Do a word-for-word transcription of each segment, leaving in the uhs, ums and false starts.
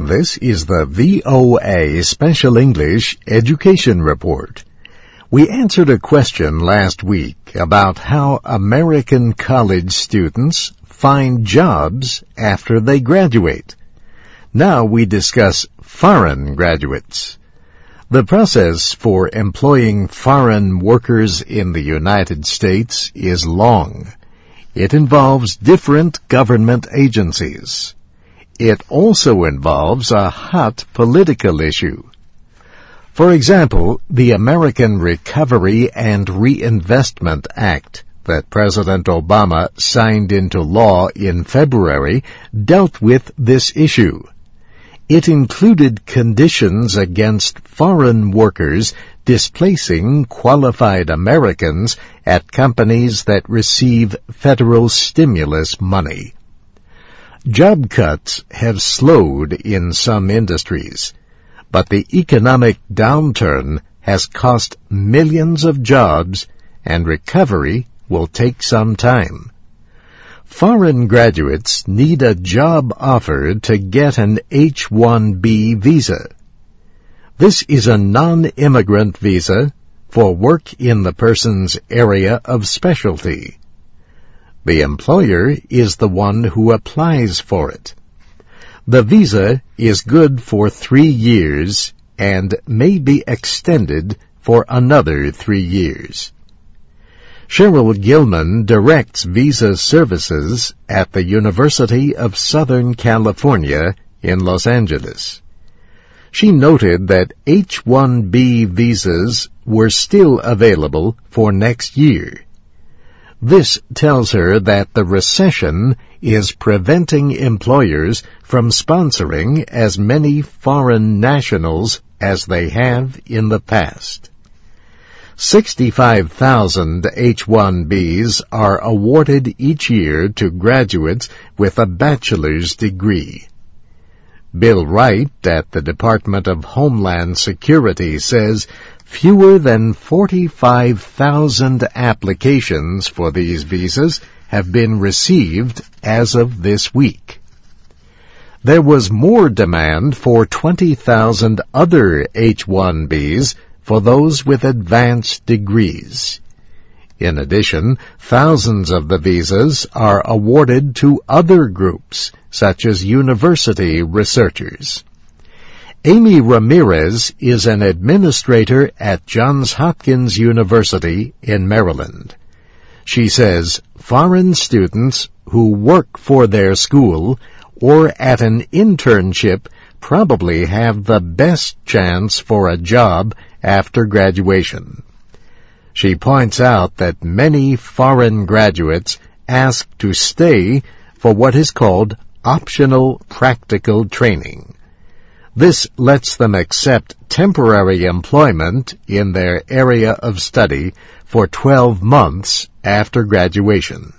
This is the V O A Special English Education Report. We answered a question last week about how American college students find jobs after they graduate. Now we discuss foreign graduates. The process for employing foreign workers in the United States is long. It involves different government agencies. It also involves a hot political issue. For example, the American Recovery and Reinvestment Act that President Obama signed into law in February dealt with this issue. It included conditions against foreign workers displacing qualified Americans at companies that receive federal stimulus money. Job cuts have slowed in some industries, but the economic downturn has cost millions of jobs, and recovery will take some time. Foreign graduates need a job offer to get an H one B visa. This is a non-immigrant visa for work in the person's area of specialty. The employer is the one who applies for it. The visa is good for three years and may be extended for another three years. Cheryl Gilman directs visa services at the University of Southern California in Los Angeles. She noted that H one B visas were still available for next year. This tells her that the recession is preventing employers from sponsoring as many foreign nationals as they have in the past. sixty-five thousand H one Bs are awarded each year to graduates with a bachelor's degree. Bill Wright at the Department of Homeland Security says fewer than forty-five thousand applications for these visas have been received as of this week. There was more demand for twenty thousand other H one Bs for those with advanced degrees. In addition, thousands of the visas are awarded to other groups, such as university researchers. Amy Ramirez is an administrator at Johns Hopkins University in Maryland. She says foreign students who work for their school or at an internship probably have the best chance for a job after graduation. She points out that many foreign graduates ask to stay for what is called optional practical training. This lets them accept temporary employment in their area of study for twelve months after graduation.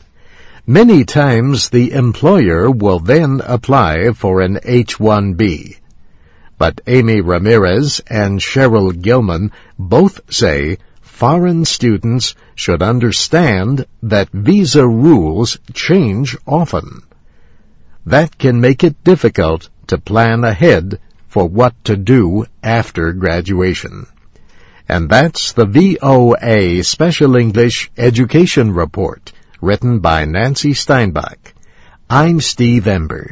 Many times the employer will then apply for an H one B. But Amy Ramirez and Cheryl Gilman both say foreign students should understand that visa rules change often. That can make it difficult to plan ahead for what to do after graduation. And that's the V O A Special English Education Report, written by Nancy Steinbach. I'm Steve Ember.